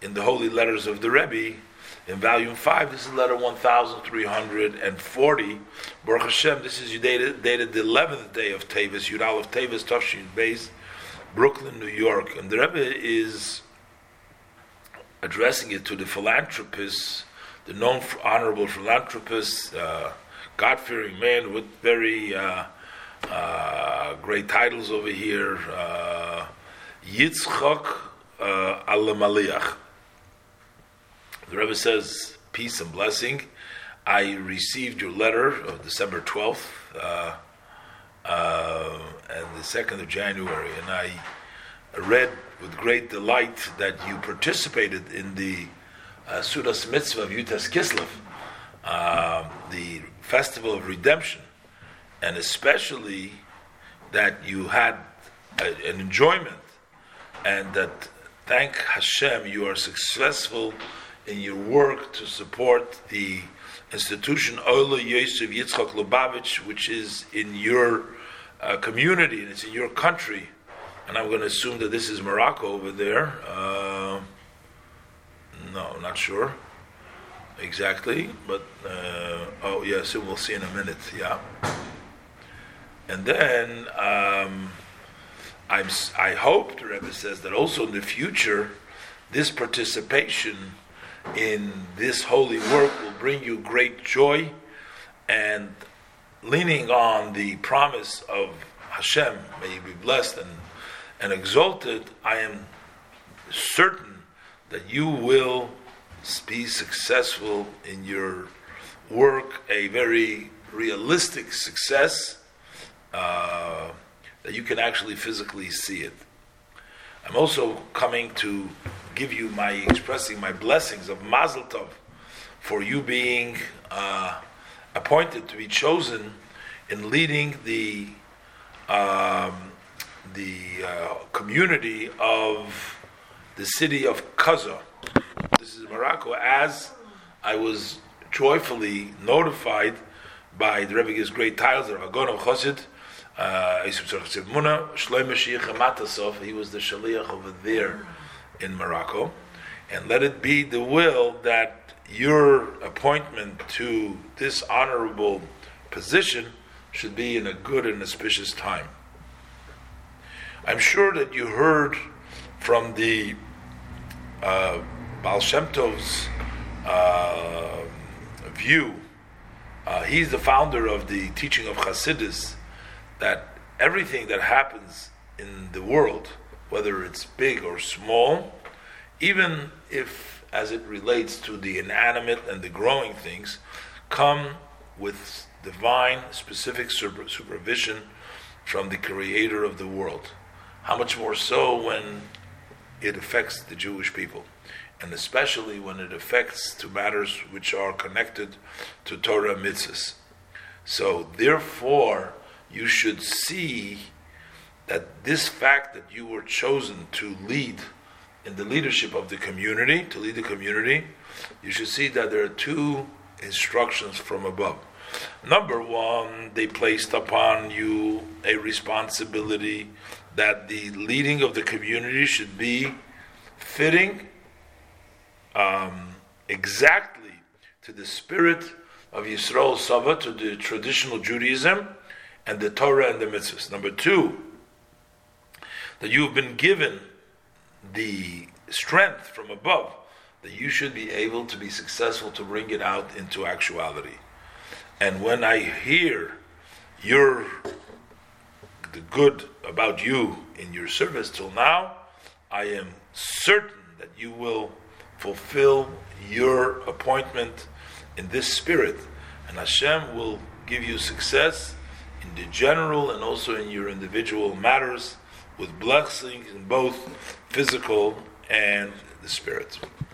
in the Holy Letters of the Rebbe, in volume 5, this is letter 1340. Baruch Hashem, this is dated the 11th day of Tevis, Yud Aleph Tevis, Tafshin Beis, Brooklyn, New York. And the Rebbe is addressing it to the philanthropists, the known honorable philanthropist, God-fearing man with very great titles over here, Yitzchak Alamaliach. The Rebbe says, peace and blessing. I received your letter of December 12th and the 2nd of January, and I read with great delight that you participated in the Sudas Mitzvah of Yutas Kislev, the Festival of Redemption, and especially that you had an enjoyment, and that, thank Hashem, you are successful in your work to support the institution Ola Yosef Yitzchak Lubavitch, which is in your community, and it's in your country. And I'm going to assume that this is Morocco over there. No, not sure exactly, but oh yes, we'll see in a minute. Yeah, and then I hope, the Rebbe says, that also in the future, this participation in this holy work will bring you great joy, and leaning on the promise of Hashem, may you be blessed and exalted, I am certain that you will be successful in your work, a very realistic success, that you can actually physically see it. I'm also coming to give you expressing my blessings of Mazel Tov for you being appointed to be chosen in leading the community of the city of Kaza. This is Morocco, as I was joyfully notified by the Rebbe gives great titles, the Ragon of Chosid, he was the Shaliach over there in Morocco, and let it be the will that your appointment to this honorable position should be in a good and auspicious time. I'm sure that you heard from the Baal Shem Tov's view. He's the founder of the teaching of Hasidus, that everything that happens in the world, whether it's big or small, even if as it relates to the inanimate and the growing things, come with divine specific supervision from the creator of the world. How much more so when it affects the Jewish people, and especially when it affects to matters which are connected to Torah mitzvahs. So therefore, you should see that this fact that you were chosen to lead in the leadership of the community, to lead the community, you should see that there are two instructions from above. Number one, they placed upon you a responsibility that the leading of the community should be fitting exactly to the spirit of Yisrael Sava, to the traditional Judaism and the Torah and the mitzvahs. Number two, that you have been given the strength from above, that you should be able to be successful to bring it out into actuality. And when I hear the good about you in your service till now, I am certain that you will fulfill your appointment in this spirit, and Hashem will give you success in the general and also in your individual matters, with blessings in both physical and the spirit.